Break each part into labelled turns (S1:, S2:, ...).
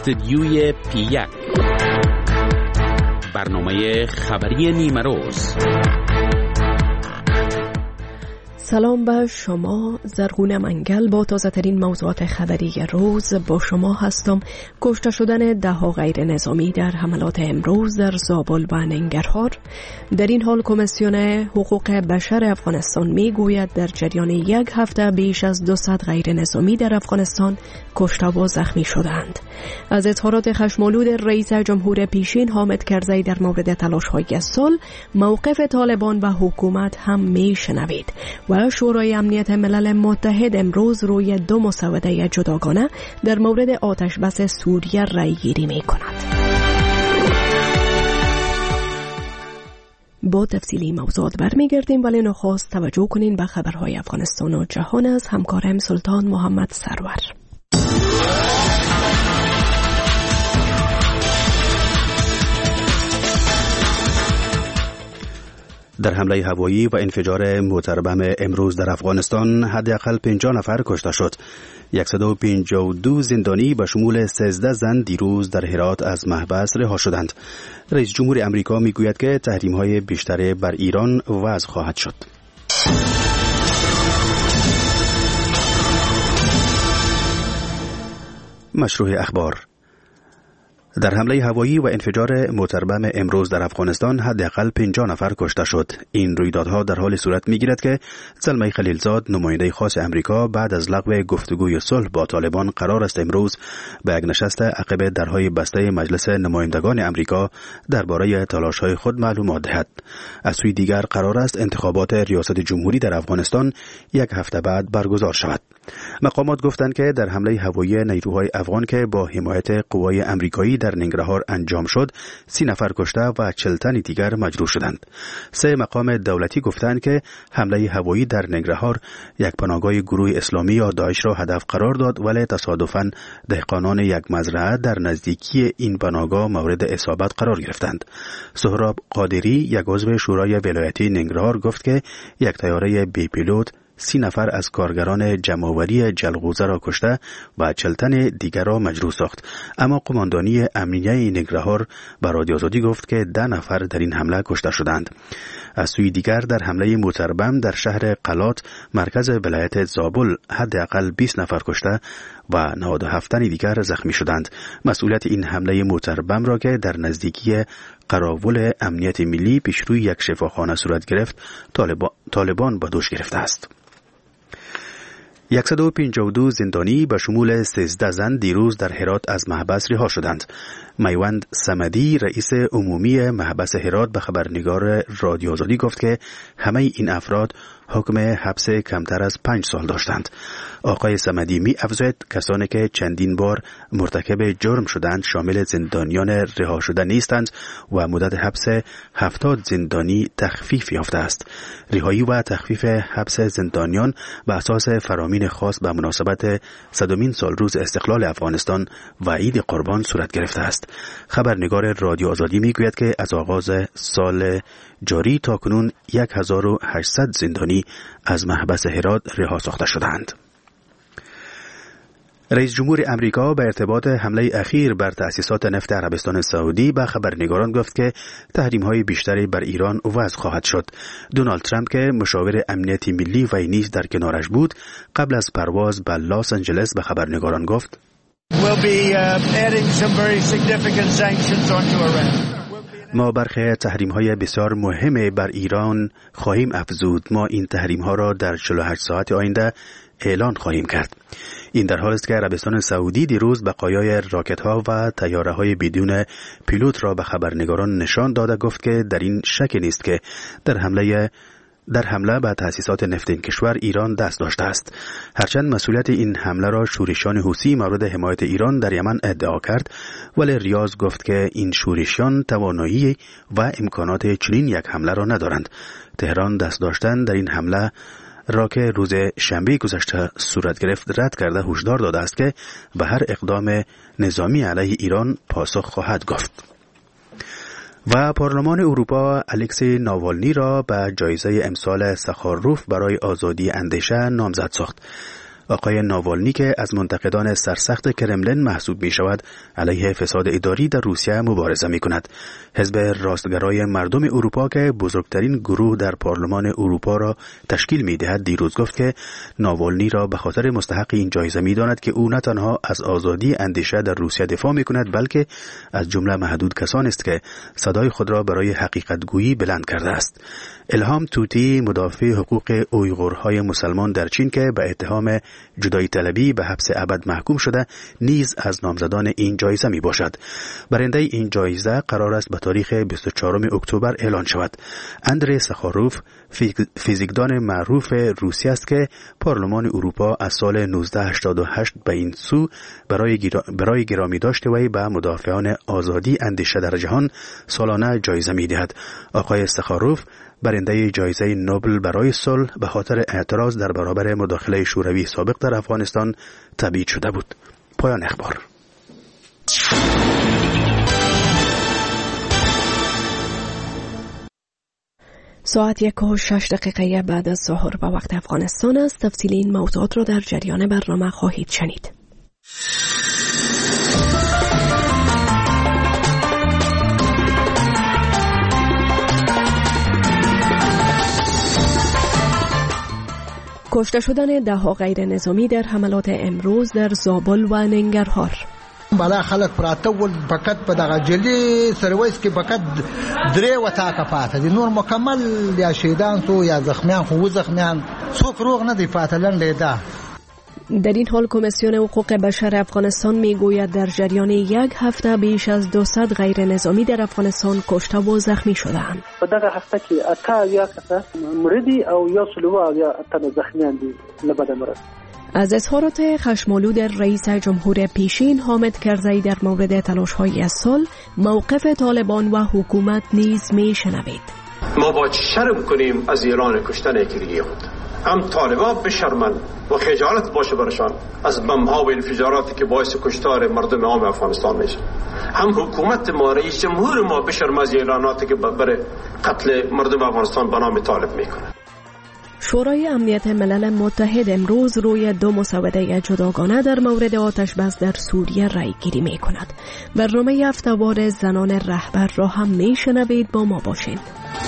S1: استدیوی P1 برنامه خبری نیمروز.
S2: سلام به شما. زرغون منگل با تازه ترین موضوعات خبری روز با شما هستم. کشته شدن 10 غیر نظامی در حملات امروز در زابل و ننگرهار. در این حال کمیسیون حقوق بشر افغانستان می گوید در جریان یک هفته بیش از 200 غیر نظامی در افغانستان کشته و زخمی شدند. از اظهارات خشم‌آلود رئیس جمهور پیشین حامد کرزی در مورد تلاش‌های صلح، موقف طالبان و حکومت هم می شنوید. و شورای امنیت ملل متحد امروز روی 2 مسوده جداگانه در مورد آتش بس سوریه رأی گیری می کند. با تفصیلی موضوعات برمیگردیم، ولی نخست توجه کنین به خبرهای افغانستان و جهان از همکارم سلطان محمد سرور.
S3: در حمله هوایی و انفجار موتربم امروز در افغانستان حداقل 50 نفر کشته شد. 152 زندانی به شمول 13 زن دیروز در هرات از محبس رها شدند. رئیس جمهور امریکا میگوید که تحریم‌های بیشتر بر ایران وضع خواهد شد. مشروع اخبار. در حمله هوایی و انفجار موتربم امروز در افغانستان حداقل 50 نفر کشته شد. این رویدادها در حال صورت می‌گیرد که زلمه خلیلزاد، نماینده خاص امریکا، بعد از لغو گفتگوی صلح با طالبان قرار است امروز به یک نشست عقب درهای بسته مجلس نمایندگان امریکا درباره تلاش‌های خود معلومات دهد. از سوی دیگر قرار است انتخابات ریاست جمهوری در افغانستان یک هفته بعد برگزار شود. مقامات گفتند که در حمله هوایی نیروهای افغان که با حمایت قوای امریکایی در ننگرهار انجام شد 30 نفر کشته و 40 تن دیگر مجروح شدند. 3 مقام دولتی گفتند که حمله هوایی در ننگرهار یک پناهگاه گروه اسلامی یا داعش را هدف قرار داد، ولی تصادفاً دهقانان یک مزرعه در نزدیکی این پناهگاه مورد اصابت قرار گرفتند. سهراب قادری، یک عضو شورای ولایتی ننگرهار، گفت که یک طیاره بی پیلوت 30 نفر از کارگران جمع‌آوری جلغوزه را کشته و 40 تن دیگر را مجروح ساخت. اما قماندانی امنیه ننگرهار به رادیو آزادی گفت که 10 نفر در این حمله کشته شدند. از سوی دیگر در حمله موتربم در شهر قلات، مرکز ولایت زابل، حداقل 20 نفر کشته و 97 تن دیگر زخمی شدند. مسئولیت این حمله موتربم را که در نزدیکی قراول امنیت ملی پیش روی یک شفاخانه صورت گرفت، طالبان به دوش گرفته است. 152 زندانی به شمول 13 زن دیروز در هرات از محبس رها شدند. میوند صمدی، رئیس عمومی محبس هرات، به خبرنگار رادیو آزادی گفت که همه این افراد حکم حبس کمتر از 5 سال داشتند. آقای صمدی می افزاید کسانی که چندین بار مرتکب جرم شدند شامل زندانیان رها شده نیستند و مدت حبس 70 زندانی تخفیف یافته است. رهایی و تخفیف حبس زندانیان به اساس فرامین خاص به مناسبت 100مین سالروز استقلال افغانستان و عید قربان صورت گرفته است. خبرنگار رادیو آزادی میگوید که از آغاز سال جاری تا کنون 1800 زندانی از محبس هرات رها ساخته شدند. رئیس جمهور امریکا به ارتباط حمله اخیر بر تأسیسات نفت عربستان سعودی به خبرنگاران گفت که تحریم‌های بیشتری بر ایران وضع خواهد شد. دونالد ترامپ که مشاور امنیت ملی و نیز در کنارش بود، قبل از پرواز به لس آنجلس به خبرنگاران گفت: ما برخی تحریم‌های بسیار مهم بر ایران خواهیم افزود. ما این تحریم‌ها را در 48 ساعت آینده اعلان خواهیم کرد. این در حالی است که عربستان سعودی دیروز بقایای راکت‌ها و طیاره‌های بدون پیلوت را به خبرنگاران نشان داده گفت که در این شک نیست که در حمله به تأسیسات نفت این کشور ایران دست داشته است. هرچند مسئولیت این حمله را شورشیان حوثی مورد حمایت ایران در یمن ادعا کرد، ولی ریاض گفت که این شورشیان توانایی و امکانات چنین یک حمله را ندارند. تهران دست داشتن در این حمله را که روز شنبه گذشته صورت گرفت رد کرده هشدار داده است که به هر اقدام نظامی علیه ایران پاسخ خواهد گفت. و پارلمان اروپا الکسی ناوالنی را به جایزه امسال سخاروف برای آزادی اندیشه نامزد ساخت. آقای ناوالنی که از منتقدان سرسخت کرملین محسوب می شود علیه فساد اداری در روسیه مبارزه می کند. حزب راستگرای مردم اروپا که بزرگترین گروه در پارلمان اروپا را تشکیل می دهد دیروز گفت که ناوالنی را به خاطر مستحق این جایزه می داند که او نه تنها از آزادی اندیشه در روسیه دفاع می کند بلکه از جمله محدود کسان است که صدای خود را برای حقیقت گویی بلند کرده است. الهام توتی مدافع حقوق اویغورهای مسلمان در چین که به اتهام جدایی طلبی به حبس ابد محکوم شده نیز از نامزدان این جایزه می باشد. برنده این جایزه قرار است به تاریخ 24 اکتبر اعلان شود. اندری ساخاروف فیزیکدان معروف روسی است که پارلمان اروپا از سال 1988 به این سو برای گرامی داشته وی به مدافعان آزادی اندیشه در جهان سالانه جایزه می دهد. آقای ساخاروف برنده جایزه نوبل برای صلح به خاطر اعتراض در برابر مداخله شوروی سابق در افغانستان تبعید شده بود. پایان اخبار.
S2: ساعت 1:06 بعد از ظهر به وقت افغانستان است. تفصیل این موضوعات را در جریان برنامه خواهید شنید. کشته شدن 10 غیر نظامی در حملات امروز در زابل و ننگرهار.
S4: بالا خلک پراته ول فقط په دغه جلی سرویس کې فقط درې وټاکه پاتې دي، نور مکمل یا شهیدان تو یا زخمیان خو زخمیان څوک روغ نه دی پاتې لنډه ده.
S2: در این حال کمیسیون حقوق بشر افغانستان میگوید در جریان یک هفته بیش از 200 غیر نظامی در افغانستان کشته و زخمی شدند.
S5: په دغه هفته کې اته یا کسه مردي او یا سلوه یا اته زخمیان دي لبد مرض.
S2: از اظهارات خشمالود رئیس جمهور پیشین حامد کرزی در مورد تلاش‌های از صلح موقف طالبان و حکومت نیز میشنوید.
S6: ما باید شرم کنیم از ایران کشتن یکی خود. هم طالبان بشرمن و خجالت باشه برشان از بمب‌ها و انفجاراتی که باعث کشتار مردم عام افغانستان میشه. هم حکومت ما رئیس جمهور ما بشرم از اعلاناتی که برای قتل مردم افغانستان به نام طالب میکنه.
S2: شورای امنیت ملل متحد امروز روی 2 مسوده جداگانه در مورد آتش بس در سوریه رای گیری می کند. برنامه هفته‌وار زنان رهبر را هم می شنوید. با ما باشین.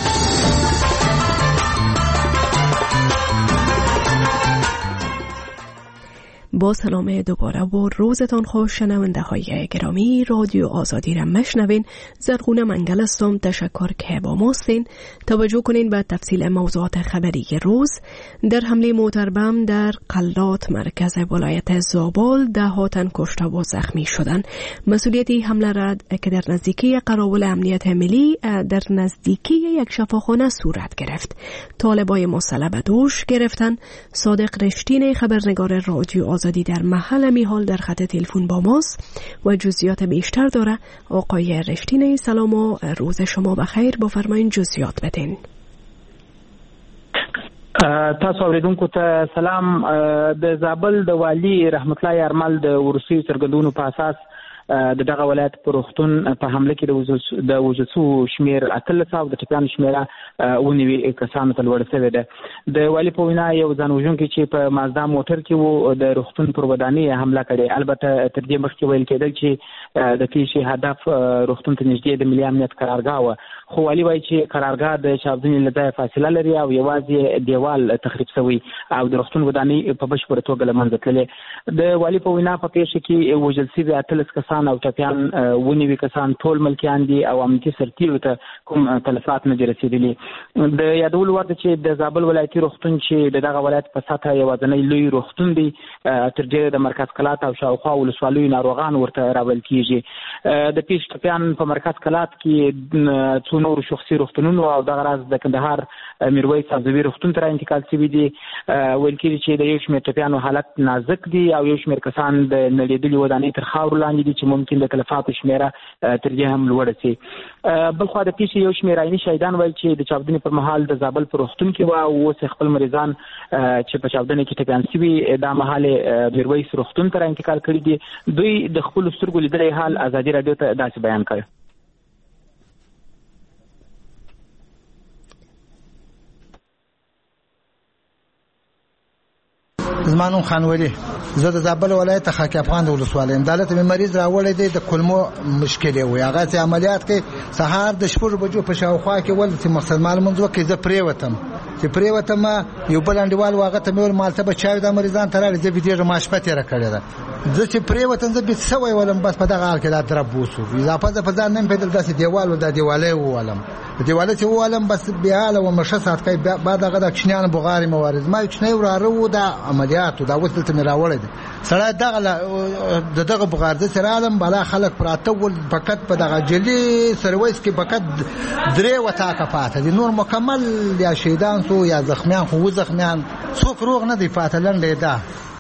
S2: با سلام دوباره و روزتان خوش شنونده های گرامی. رادیو آزادی را مشنوین. زرغونه منگل هستم. تشکر که با ماستین. توجه کنین به تفصیل موضوعات خبری روز. در حمله موتر بم در قلات مرکز ولایت زابل 10 تن کشته و زخمی شدند. مسئولیتی حمله را که در نزدیکی قراول امنیت ملی در نزدیکی یک شفاخانه صورت گرفت. طالبای مسلح به دوش گرفتن. صادق رشتین خبرنگار رادیو آزادی در محل میحال در خط تلفن با ماست و جزئیات بیشتر داره. آقای رشتین سلام و روز شما بخیر. بفرمایین جزئیات بدین.
S7: تاسو اوریدونکو ته سلام. د زابل د والی رحمت الله یارمل د ورسي سرګندونو په اساس د دغه ولایت پر وختون په حمله کې د وجوسو شمیر 13 او د ټپیانو شمیره ونیوي کسانو ته لوړ شوی ده. د والی په وینا یو ځانوژونکی چې په مازدا موټر کې وو د روغتون پر ودانۍ حمله کړې. البته تر دې مخکې ویل کېدل چې د پیښې هدف روغتون ته نږدې د ملي امنیت قرارګاه و، خو والی وایي چې قرارګاه د چاودنې له ځایه فاصله لري او یوازې دیوال تخریب شوی او د روغتون ودانۍ په بشپړه توګه له منځه تللې. د والی په وینا په پیښه کې وژل شوي 13 کسان او ټپیان ونیوي کسان ټول ملکیان دي او امنیتي سرتیرو ته کوم تلفات نه دي رسېدلي. د یادولو وړ ده چې د زابل ولایتي روغتون چې دغه ولایت په سطحه یوازینی لوی روغتون دی، تر ډېره د مرکز کلات او شاوخوا ولسوالیو ناروغان ورته راوړل کېږي. د پیښې ټپیان په مرکز کلات کې څو نور شخصي روغتونونو او دغه راز د کندهار میرویس عبدالوي روغتون ته انتقال شوي دي. ویل کېږي چې د یو شمېر ټپیانو حالت نازک دي او یو شمېر کسان د نړېدلې ودانۍ تر خاورو لاندې دي چې ممکن د تلفاتو شمیره تر دې هم لوړه شي. بلخوا د پیښې یو شمېر عیني شهیدان وایي چې د چاودنې پر مهال د زابل په روغتون کې وو او اوس خپل مریضان چې په چاودنې کې ټپیان شوي دا مهال میرویس روغتون ته انتقال کړي دي. دوی د خپلو سترګو لیدلی حال ازادي راډیو ته داسې بیان کړی.
S4: زمانون خانولی زه د زابل ولایت خاک افغان ولسوالۍ عدالت می مریض راولې دی د کلمو مشکل وي هغه چې عملیات کې سهار د 6 بجو په شاوخوا کې ول چې مقصد معلومات وکړي زه پرې وتم یو بل انډیوال واغه ته مول مالته بچاو د مریضان تر دې به ډیر ماشپته را کړی دا زه چې پرې وتم زه به سوي ولم بس په دغه حال کې دا درب وسو اضافه په ځان نه پیدل داسې دیوال د دیوالې ولم دیواله چې ولم بس بیا له مشه سات کوي بعد هغه د کشنیان بغاری موارد ما چنه وراره دا عملیات دا وصل ته راوړل سره دغه بغار د سره عالم بالا خلک پراته ول فقط په دغه جلی سرویس کې فقط درې وتا کفاته دي نور مکمل یا شهیدان سو یا زخمیان خو زخمیان څوک روغ نه دی فاتلن لیدا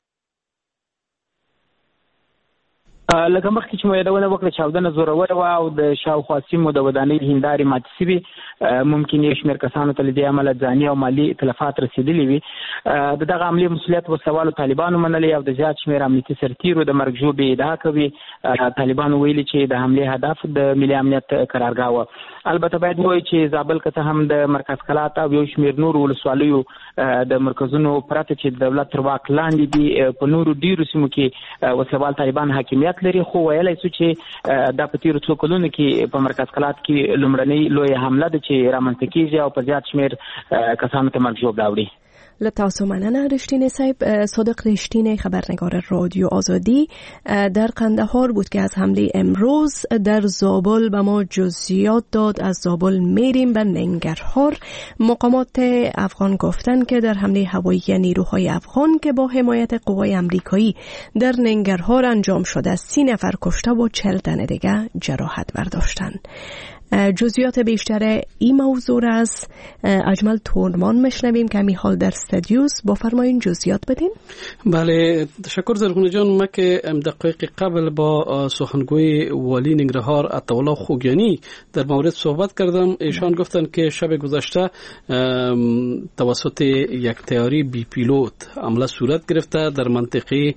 S7: لکه مخکې چې مو یادونه وکړه چاودنه زوروره وه او د شاوخوا سیمو د ودانۍ هندارې ماتې شوي ممکن یو شمېر کسانو ته له دې امله ځاني او مالي تلفات رسېدلي وي د دغه عملي مسؤلیت وسوالو طالبانو منلی او د زیات شمېر امنیتي سرتیرو د مرګ ژوبې ادعا کوي طالبانو ویلي چې د حملې هدف د ملي امنیت قرارګاه وه البته باید ووایي چې زابل که څه هم د مرکز کلات او یو شمېر نورو ولسوالیو د مرکزونو پرته چې د دولت تر واک لاندې دي په نورو ډیرو سیمو کې وسلوال طالبان حاکمیت لري خو ویلی سو چې دا په تیرو څو کلونو کې په مرکز کلات کې لومړنۍ لویه حمله ده چې رامنځته کېږي او په زیات شمېر کسانو ته مرګ ژوبله اوړي
S2: لتاسو مننه رشتین صاحب. صادق رشتین خبرنگار رادیو آزادی در قندهار بود که از حمله امروز در زابل به ما جزئیات داد. از زابل میریم به ننگرهار. مقامات افغان گفتند که در حمله هوایی نیروهای افغان که با حمایت قوای امریکایی در ننگرهار انجام شده 30 نفر کشته و 40 تن دیگر جراحت برداشتند. جزئیات بیشتر این موضوع را از اجمل تورمان میشنویم که می حال در استودیوس با فرمایین جزئیات بدین.
S8: بله تشکر زرغونه جان. ما که دقایق قبل با سخنگوی والی ننگرهار عطاالله خوگیانی در مورد صحبت کردم. ایشان گفتند که شب گذشته توسط یک طیاره بی پیلوت حمله صورت گرفته در منطقه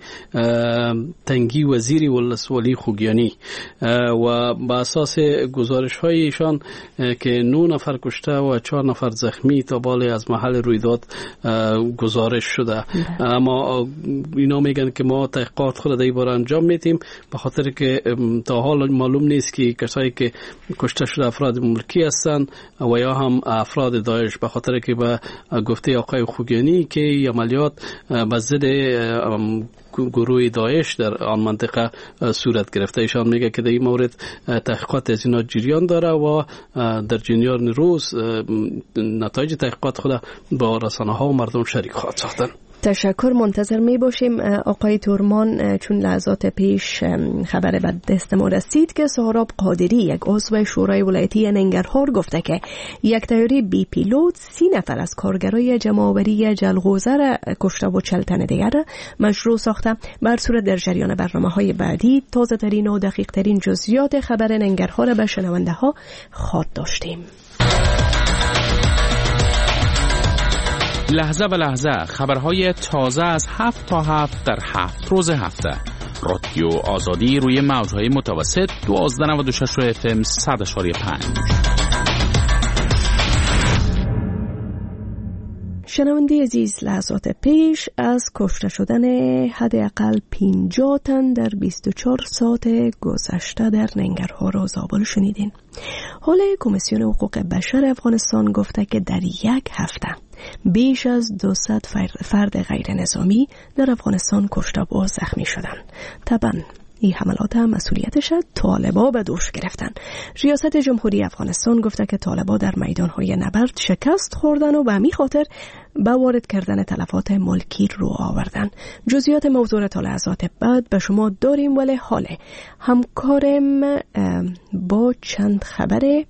S8: تنگی وزیری ولسوالی خوگیانی و با اساس گزارش های ایشان که 9 نفر کشته و 4 نفر زخمی تا بالا از محل رویداد گزارش شده. اما اینا میگن که ما تحقیقات خود در این باره انجام میدیم به خاطر که تا حال معلوم نیست که کسایی که کشته شده افراد ملکی هستند و یا هم افراد داعش، به خاطر که به گفته آقای خوگیانی که عملیات به ضد گروه داعش در آن منطقه صورت گرفته. ایشان میگه که در این مورد تحقیقات از اینا جریان داره و در جریان روز نتایج تحقیقات خود با رسانه ها و مردم شریک خواهد ساختن.
S2: تشکر. منتظر می باشیم. آقای تورمان، چون لحظات پیش خبر به دست ما رسید که سهراب قادری یک عضو شورای ولایتی ننگرهار گفته که یک طیاره بی پیلوت 30 نفر از کارگرای جمع‌آوری جلغوزه را کشته و 40 تن دیگر مجروح ساخته. بر صورت در جریان برنامه‌های بعدی تازه ترین و دقیق ترین جزئیات خبر ننگرهار به شنونده ها خواهد داشتیم.
S1: لحظه به لحظه خبرهای تازه از 7 تا 7 در 7 روز هفته. رادیو آزادی روی موجهای متوسط 1296 FM 100.5.
S2: شنونده عزیز، لحظات پیش از کشته شدن حداقل 50 تن در 24 ساعت گذشته در ننگرهار و زابل شنیدین. حال کمیسیون حقوق بشر افغانستان گفته که در یک هفته بیش از 200 فرد غیر نظامی در افغانستان کشته و زخمی شدند. طبعا این حملات هم مسئولیتش طالبا به دوش گرفتن. ریاست جمهوری افغانستان گفته که طالبا در میدانهای نبرد شکست خوردن و به همین خاطر به وارد کردن تلفات ملکی رو آوردن. جزئیات موضوع تا لحظات بعد به شما داریم، ولی حال همکارم با چند خبر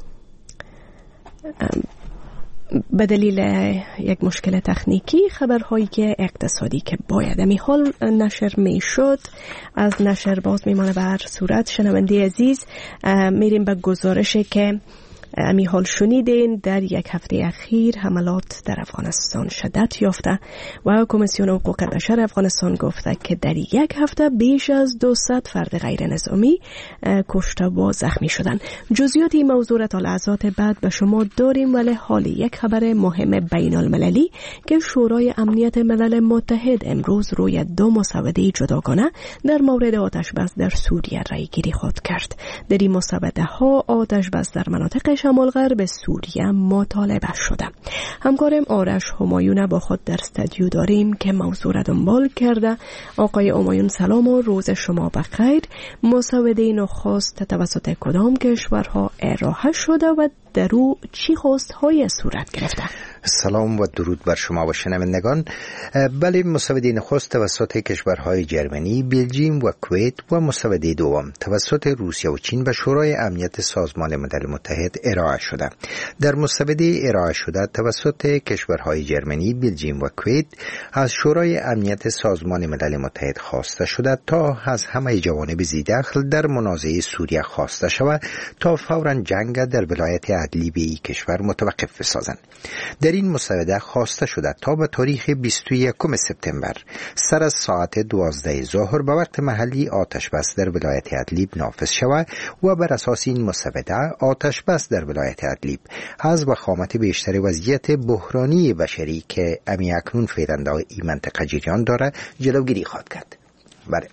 S2: به دلیل یک مشکل تکنیکی خبرهایی که اقتصادی که باید می حال نشر می شد از نشر باز می مانه. بر صورت شنونده عزیز میریم به گزارشی که امی حال شنیدین در یک هفته اخیر حملات در افغانستان شدت یافته و کمیسیون حقوق بشر افغانستان گفته که در یک هفته بیش از 200 فرد غیر نظامی کشته و زخمی شدند. جزئیات این موضوع را تا لحظات بعد به شما داریم، ولی حال یک خبر مهم بین المللی که شورای امنیت ملل متحد امروز روی 2 مسوده جداگانه در مورد آتش بس در سوریه رای گیری خود کرد. در این مسوده ها آتش بس در مناطق شمال غرب سوریه مطالبه شده. همکارم آرش همایون با خود در استودیو داریم که موضوع را دنبال کرده. آقای همایون سلام و روز شما بخیر. مسوده نخست توسط کدام کشورها ارائه شده و در او چی خواست‌های صورت گرفته؟
S9: سلام و درود بر شما و شنوندگان. بله، مسوده نخست توسط کشورهای جرمنی، بلژیم و کویت و مسوده دوم توسط روسیه و چین به شورای امنیت سازمان ملل متحد ارائه شده. در مسوده ارائه شده توسط کشورهای جرمنی، بلژیم و کویت از شورای امنیت سازمان ملل متحد خواسته شده تا از همه جوانب ذی‌دخل در منازعه سوریه خواسته شود تا فوراً جنگ در ولایت ادلیب این کشور متوقف بسازند. در این مسوده خواسته شده تا به تاریخ 21 سپتامبر سر از ساعت 12 ظهر به وقت محلی آتش بس در ولایت ادلیب نافذ شود و بر اساس این مسوده آتش بس در ولایت ادلیب از وخامت بیشتر وضعیت بحرانی بشری که اکنون فعلا در این منطقه جریان داره جلوگیری خواهد کرد. بله.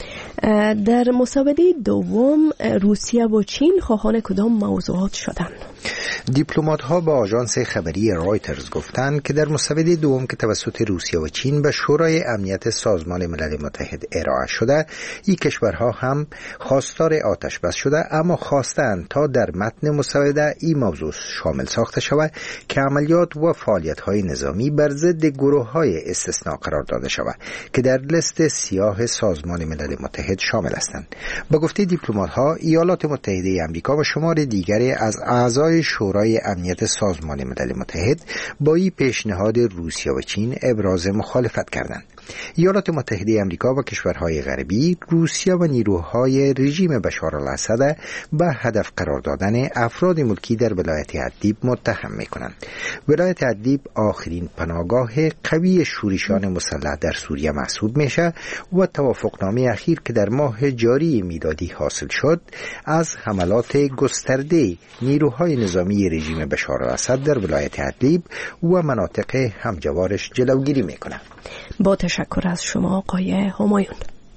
S2: در مسوده دوم روسیه و چین خواهان کدام موضوعات شدند؟
S9: دیپلمات ها با آژانس خبری رایترز گفتند که در مسوده دوم که توسط روسیه و چین به شورای امنیت سازمان ملل متحد ارائه شده، این کشورها هم خواستار آتش بس شده، اما خواستند تا در متن مسوده این موضوع شامل ساخته شود که عملیات و فعالیت های نظامی بر ضد گروه های استثناء قرار داده شود که در لیست سیاه سازمان ملل متحد شامل هستند. با گفته دیپلمات ها، ایالات متحده آمریکا و شمار دیگری از اعضای شورای امنیت سازمان ملل متحد با این پیشنهاد روسیه و چین ابراز مخالفت کردند. ایالات متحده آمریکا و کشورهای غربی روسیه و نیروهای رژیم بشار الاسد به هدف قرار دادن افراد ملکی در ولایت ادلیب متهم می‌کنند. ولایت ادلیب آخرین پناهگاه قوی شورشیان مسلح در سوریه محسوب میشه و توافقنامه اخیر که در ماه جاری میلادی حاصل شد از حملات گسترده نیروهای نظامی رژیم بشار الاسد در ولایت ادلیب و مناطق همجوارش جلوگیری میکنه.
S2: با تشکر از شما آقای همایون.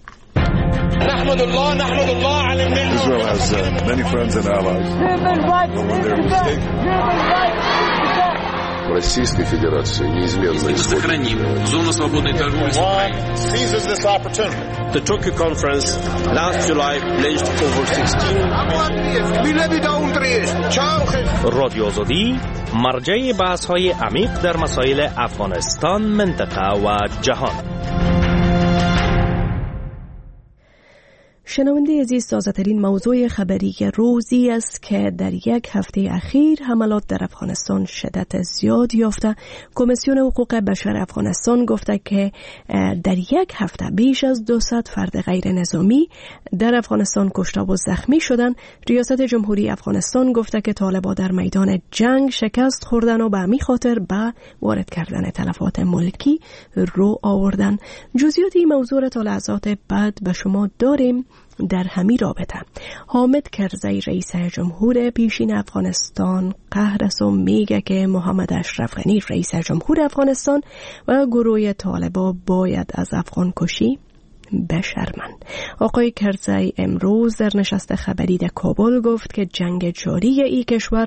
S10: نحمد الله علی الملل. Israel has many friends and allies.
S11: В Российской Федерации неизменно
S1: сохраним зону свободной торговли с Украиной.
S10: Seizes this opportunity. The Tokyo conference last July pledged over 16
S12: رادیو آزادی مرجع بحث‌های عمیق در مسائل افغانستان، منطقه و جهان.
S2: شنونده عزیز، تازه‌ترین موضوع خبری روزی است که در یک هفته اخیر حملات در افغانستان شدت زیاد یافته. کمیسیون حقوق بشر افغانستان گفته که در یک هفته بیش از 200 فرد غیر نظامی در افغانستان کشته و زخمی شدند. ریاست جمهوری افغانستان گفته که طالبان در میدان جنگ شکست خوردن و به همین خاطر به وارد کردن تلفات ملکی رو آوردن. جزئیات این موضوع را تا لحظات بعد به شما داریم. در همین رابطه حامد کرزی رئیس جمهور پیشین افغانستان قهر است و میگه که محمد اشرف غنی رئیس جمهور افغانستان و گروه طالبان باید از افغان کشی بشرمن. آقای کرزی امروز در نشست خبری در کابل گفت که جنگ جاری ای کشور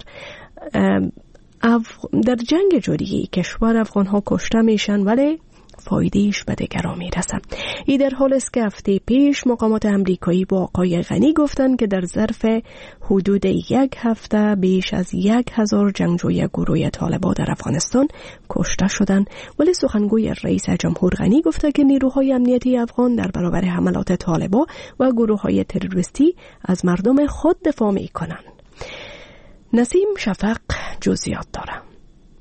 S2: در جنگ جاری ای کشور افغان ها کشته میشن ولی فایدهش به دیگران میرسه. این در حال است که هفته پیش مقامات امریکایی با آقای غنی گفتند که در ظرف حدود یک هفته بیش از 1000 جنگجوی گروه طالبان در افغانستان کشته شدند، ولی سخنگوی رئیس جمهور غنی گفته که نیروهای امنیتی افغان در برابر حملات طالبان و گروه‌های تروریستی از مردم خود دفاع می‌کنند. نسیم شفق جزئیات داره.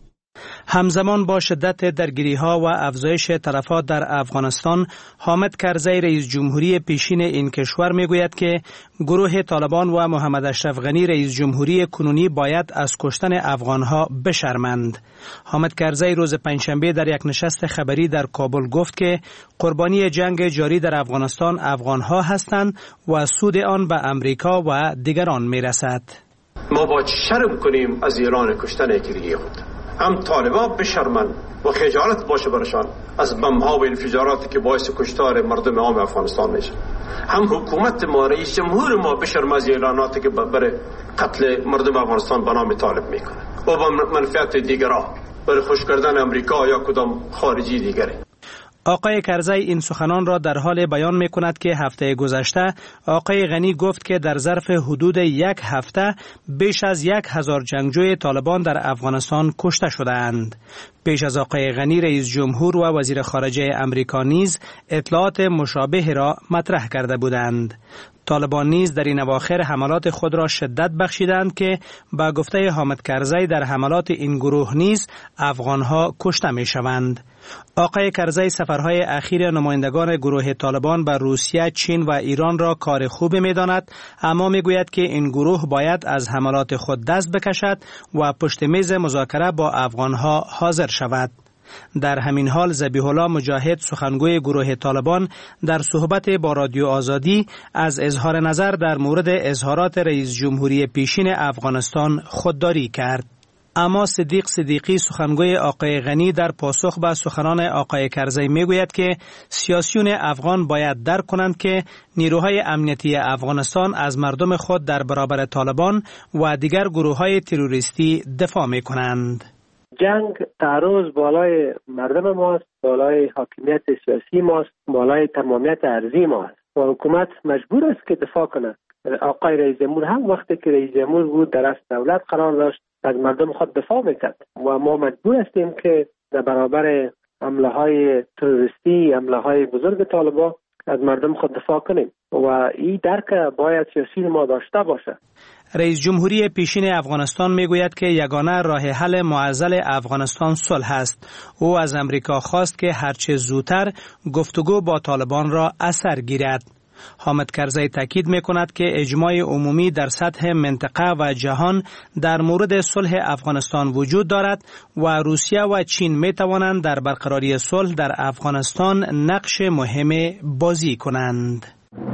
S13: همزمان با شدت درگیری‌ها و افزایش تلفات در افغانستان، حامد کرزی رئیس جمهوری پیشین این کشور میگوید که گروه طالبان و محمد اشرف غنی رئیس جمهوری کنونی باید از کشتن افغانها بشرمند. حامد کرزی روز پنجشنبه در یک نشست خبری در کابل گفت که قربانی جنگ جاری در افغانستان افغانها هستند و سود آن به امریکا و دیگران میرسد.
S6: ما باید شرم کنیم از ایران کشتن یکی خود. هم طالبان بشرمند و خجالت باشه برشان از بمب‌ها و انفجاراتی که باعث کشتار مردم عام افغانستان میشه. هم حکومت ما، رئیس جمهور ما بشرم از اعلاناتی که برای قتل مردم افغانستان به نام طالب میکنه و با منفعت دیگران برای خوش کردن امریکا یا کدام خارجی دیگری.
S13: آقای کرزی این سخنان را در حال بیان می کند که هفته گذشته آقای غنی گفت که در ظرف حدود یک هفته بیش از 1000 جنگجوی طالبان در افغانستان کشته شدند. پیش از آقای غنی رئیس جمهور و وزیر خارجه امریکا نیز اطلاعات مشابه را مطرح کرده بودند. طالبان نیز در این اواخر حملات خود را شدت بخشیدند که با گفته حامد کرزی در حملات این گروه نیز افغانها کشته می شوند. آقای کرزی سفرهای اخیر نمایندگان گروه طالبان به روسیه، چین و ایران را کار خوبی می داند، اما می گوید که این گروه باید از حملات خود دست بکشد و پشت میز مذاکره با افغانها حاضر شود. در همین حال ذبیح الله مجاهد سخنگوی گروه طالبان در صحبت با رادیو آزادی از اظهار نظر در مورد اظهارات رئیس جمهوری پیشین افغانستان خودداری کرد. اما صدیق صدیقی سخنگوی آقای غنی در پاسخ به سخنان آقای کرزی میگوید که سیاسیون افغان باید درک کنند که نیروهای امنیتی افغانستان از مردم خود در برابر طالبان و دیگر گروه‌های تروریستی دفاع می‌کنند.
S5: جنگ تعرض بالای مردم ماست، بالای حاکمیت سیاسی ماست، بالای تمامیت ارضی ماست و حکومت مجبور است که دفاع کند. آقای رئیس جمهور هم وقتی که رئیس جمهور بود در رأس دولت قرار داشت از مردم خود دفاع میکرد و ما مجبور هستیم که در برابر حمله های تروریستی، حمله های بزرگ طالبان از مردم خود دفاع کنیم و این درک باید سیاسی ما داشته باشه.
S13: رئیس جمهوری پیشین افغانستان میگوید که یگانه راه حل معضل افغانستان صلح است. او از امریکا خواست که هرچه زودتر گفتگو با طالبان را اثر گیرد. حامد کرزی تاکید میکند که اجماع عمومی در سطح منطقه و جهان در مورد صلح افغانستان وجود دارد و روسیه و چین میتوانند در برقراری صلح در افغانستان نقش مهم بازی کنند.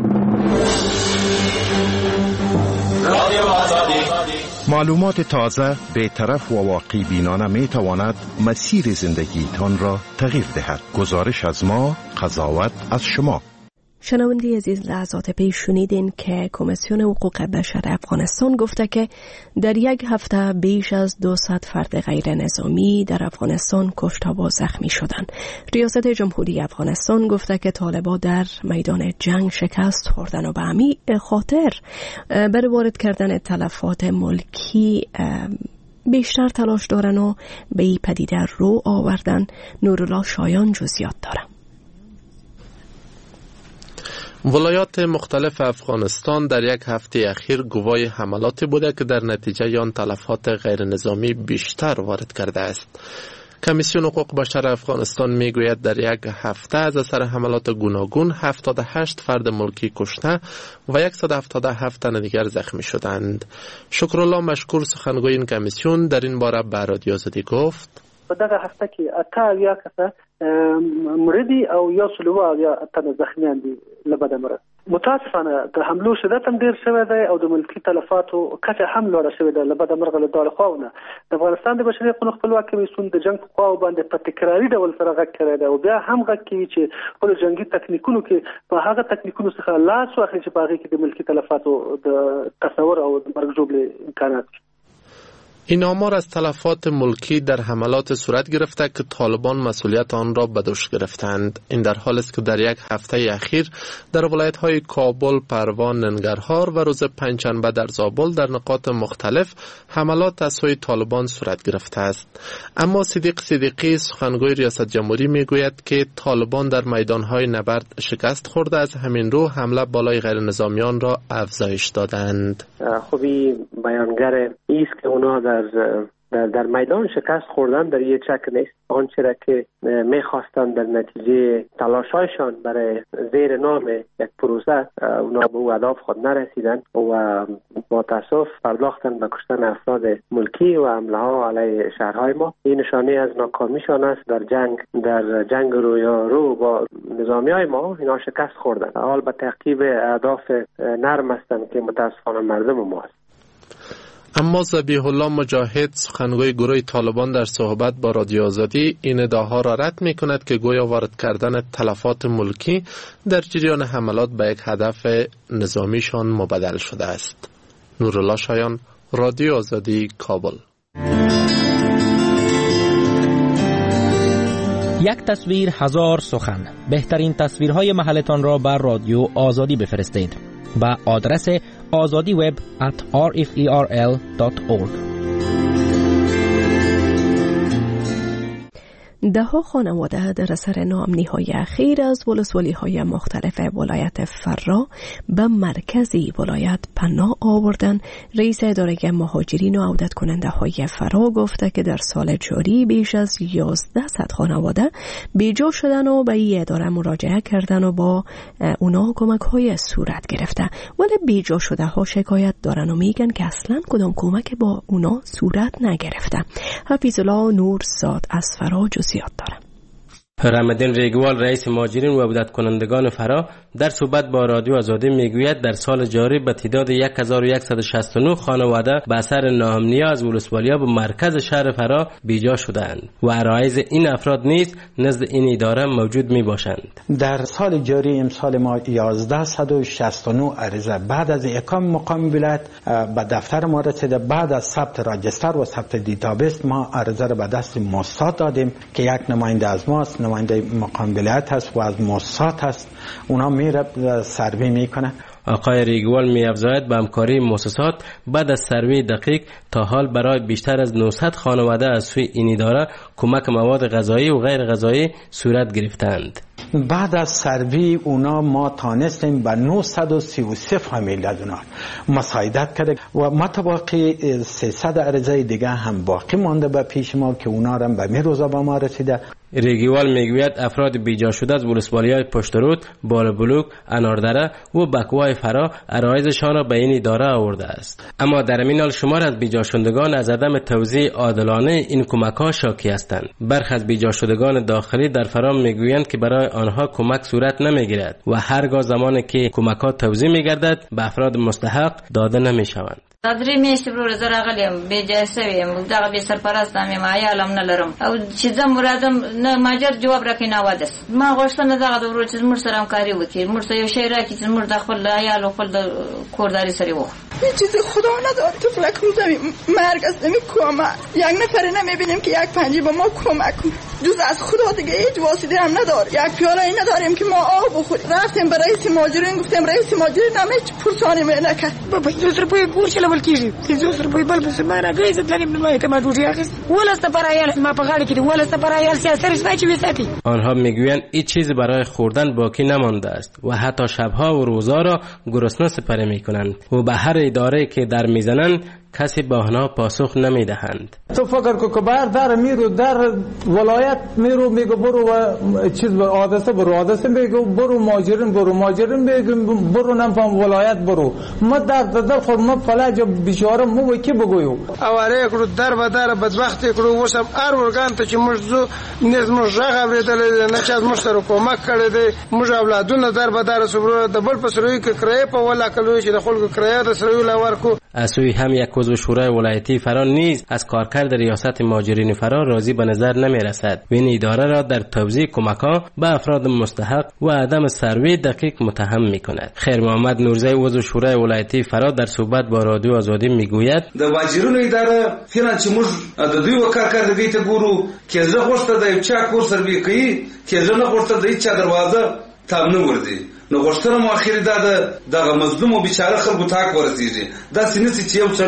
S14: معلومات تازه، بی‌طرف و واقع بینانه می تواند مسیر زندگیتان را تغییر دهد. گزارش از ما، قضاوت از شما.
S2: شنونده عزیز، لحظات پیش شنیدین که کمیسیون حقوق بشر افغانستان گفته که در یک هفته بیش از 200 فرد غیر نظامی در افغانستان کشته و زخمی شدند. ریاست جمهوری افغانستان گفته که طالبان در میدان جنگ شکست خوردن و به همین خاطر برای وارد کردن تلفات ملکی بیشتر تلاش دارن و به این پدیده رو آوردن. نورالله شایان جزئیات داره.
S15: ولایات مختلف افغانستان در یک هفته اخیر گواه حملاتی بوده که در نتیجه آن تلفات غیر نظامی بیشتر وارد کرده است. کمیسیون حقوق بشر افغانستان میگوید در یک هفته از اثر حملات گوناگون 78 فرد ملکی کشته و 177 تن دیگر زخمی شدند. شکرالله مشکور سخنگوی این کمیسیون در این باره به رادیو آزادی گفت:
S5: په دغه هفته کې اته یا کسه مردي او یا سلوه یا اتنه زخمیان دي لبده مرض. متاسفانه د حملو شدت هم ډیر شوی دی او د ملکی تلفاتو کچه هم لوړه شوې ده لبده مرغه له دواړو خواونه. د افغانستان د بشري حقوقو خپلواک کمیسیون د جنگ په خواو باندې په تکراري ډول سره غږ کړی دی او بیا هم غږ کوي چې خپلو جنګي تکنیکونو کې په هغه تکنیکونو څخه لاس واخلي چې په هغې کې د ملکی تلفاتو د تصور او د مرګ ژوبلې امکانات.
S15: این آمار از تلفات ملکی در حملات صورت گرفته که طالبان مسئولیت آن را به دوش گرفتند. این در حالی است که در یک هفته اخیر در ولایت‌های کابل، پروان، ننگرهار و روز پنجشنبه در زابل در نقاط مختلف حملات از سوی طالبان صورت گرفته است. اما صدیق صدیقی سخنگوی ریاست جمهوری میگوید که طالبان در میدان‌های نبرد شکست خورده، از همین رو حمله بالای غیر نظامیان را افزایش دادند.
S5: خوبی بیانگر است که اونا در در میدان شکست خوردن در یک شک نیست. آنچه را که میخواستن در نتیجه تلاشایشان برای زیر نام یک پروسه اونا به او اهداف خود نرسیدن و با تاسف پرداختن به کشتن افراد ملکی و حمله ها علیه شهرهای ما. این نشانه از ناکامیشان است در جنگ رویارو با نظامی های ما. اینا شکست خوردن، حال به تعقیب اهداف نرم هستند که متاسفانه مردم ما است.
S15: اما ذبیح الله مجاهد سخنگوی گروه طالبان در صحبت با رادیو آزادی این ادعاها را رد می کند که گویا وارد کردن تلفات ملکی در جریان حملات به یک هدف نظامیشان مبدل شده است. نورالله شایان، رادیو آزادی، کابل.
S12: یک تصویر هزار سخن. بهترین تصویرهای محلتان را بر رادیو آزادی بفرستید با آدرس azadiweb@rferl.org.
S2: دهها خانواده در اثر ناامنی‌های اخیر از ولسوالی‌های مختلف ولایت فرا به مرکزی ولایت پناه آوردند. رئیس اداره مهاجرین و عودت کننده‌های فرا گفته که در سال جاری بیش از 1100 خانواده بیجا شدن و به این اداره مراجعه کردن و با اونا کمک‌های صورت گرفته، ولی بیجا شده ها شکایت دارن و میگن که اصلاً کدام کمک با اونا صورت نگرفته. حفیظ الله نورزاد از فرا زیاد داره.
S16: رمضان ریگوال رئیس مهاجرین و عودت کنندگان فرا در صحبت با رادیو آزادی میگوید در سال جاری به تعداد 1169 خانواده به اثر ناامنی از ولسوالیا به مرکز شهر فرا بیجا شدند و عرایض این افراد نیز نزد این اداره موجود می باشند.
S17: در سال جاری امسال ما 1169 عریضه بعد از اقامه مقام ولایت به دفتر ما رسیده. بعد از ثبت راجستر و ثبت دیتابیس ما عریضه را به دست موساد دادیم که یک نماینده از ماست، نماینده مقام ولایت هست و از موساد هست. اونا میره سروی میکنه.
S16: آقای ریگوال می‌افزاید به همکاری مؤسسات بعد از سروی دقیق تا حال برای بیشتر از 900 خانواده از سوی این اداره کمک مواد غذایی و غیر غذایی صورت گرفتند.
S17: بعد از سروی اونا ما تانستیم به 933 فامیل از اونا مساعدت کرده و متباقی 300 عریضه دیگه هم باقی مانده به پیش ما که اونا هم به می روزا با ما رسیده.
S16: ریگوال میگوید افراد بیجا شده از ولسوالی‌های پشترود، بالابلوک، اناردره و بکوای فرا عرایضشان را به این اداره آورده است. اما در این حال شمار از بیجا شدگان از عدم توزیع عادلانه این کمک‌ها شاکی هستند. برخی از بیجا شدگان داخلی در فرا میگویند که برای آنها کمک صورت نمیگیرد و هرگاه زمانی که کمک‌ها توزیع میگردد به افراد مستحق داده نمیشوند.
S18: درې میاشتې برو زه راغلیم بې جایسه یم دغه بې سرپرسته یم عیالم نه لرم او چې زه مرادم نه ماجر جواب راکړي ناوادس ما غوښتنه دغه د ورو چې زموږ سره همکاري وکړي موږ ته یو شی راکړي چې موږ د خپل عیال و خپل د کورداري سره وخورو
S19: هیچ چیزی خدا نداره تو فلک روزمی مرگ است نمی کمک یک نفر نمیبینیم که یک پنجی به ما کمک کنه جز از خدا دیگه هیچ واسطه هم نداره. یک پیاله ای نداریم که ما آب بخوریم. رفتیم به رئیس مهاجرین گفتیم رئیس مهاجرین هم هیچ پرسانی نکرد.
S20: بابا 200 روپیه گوش لول کیږي 200 روپیه بل بس ما راګی زه تلیم نو که ما ډوډۍ اخیست ولسته پر عیال ما په غاړه کې دی ولسته پر عیال سیاست سپاچی وساتی.
S16: آنها میگویند هیچ چیزی برای خوردن باقی نمانده است و حتی شبها و روزها را گرسنه سپری میکنند و به هر اداره که در میزنند کسی با آنها پاسخ نمیدهند.
S21: تو فکر کو که بر در میرو در ولایت میرو میگو برو و چیز به عادسه برو عادسه میگو برو ماجرین میگو برو نفهم ولایت برو ما در خود ما فلج بیچاره مو کی بگویو
S22: اواره کړو در به در بدبخت کړو وسم ار ورګان ته چې موږ نظم ژغه ورېدل نه چې موږ سره کومک کړی دی موږ اولادونه در به در سره د بل پسروي کې کرای په ولا کلو چې د خلکو کرای د سره لا ورکو.
S16: اسوی هم یک عضو شورای ولایتی فرا نیز از کارکرد ریاست مهاجرین فرا راضی به نظر نمی رسد و این اداره را در توزیع کمک‌ها به افراد مستحق و عدم سروی دقیق متهم می کند. خیر محمد نورزی عضو شورای ولایتی فرا در صحبت با رادیو آزادی می گوید
S23: د مهاجرینو اداره فعلا چې موږ د دوی وکړه ته ګورو چې زه غوښته د چا کور سروي کوي چې زه نه غوښته د چا دروازه تام نه وردی نو غوښتنه مو اخیری دغه مظلوم او بیچاره خلکو تاک ورسیږي دا سینې چې یو سړی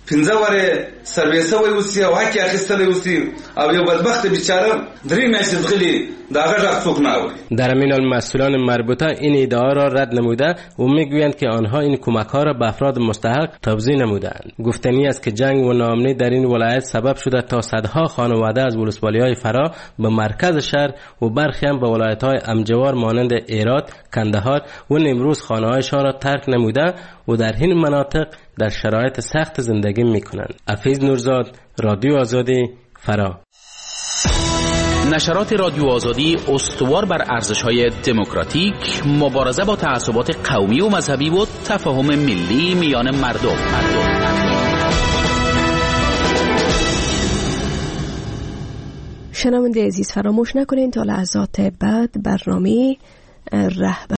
S23: 15 واره سرویسه وای اوسې او حق اخیستلی اوسې او یو بدبخت بیچاره 3 میاشتې دغلی دا غږ څوک نه اوري.
S16: در همین حال مسئولان مربوطه این ادعا را رد نموده و میگویند که آنها این کمک ها را به افراد مستحق توزیع نمودند. گفتنی است که جنگ و ناامنی در این ولایت سبب شده تا صدها خانواده از ولسوالی‌های فرا به مرکز شهر و برخی هم به ولایت‌های امجوار مانند هرات، کندهار و نیمروز خانه‌هایشان را ترک نموده و در این مناطق در شرایط سخت زندگی می‌کنند. حفیظ نورزاد، رادیو آزادی، فرا.
S1: نشرات رادیو آزادی استوار بر ارزش‌های دموکراتیک، مبارزه با تعصبات قومی و مذهبی و تفاهم ملی میان مردم.
S2: شنونده عزیز فراموش نکنید تا لحظات بعد برنامه رهبر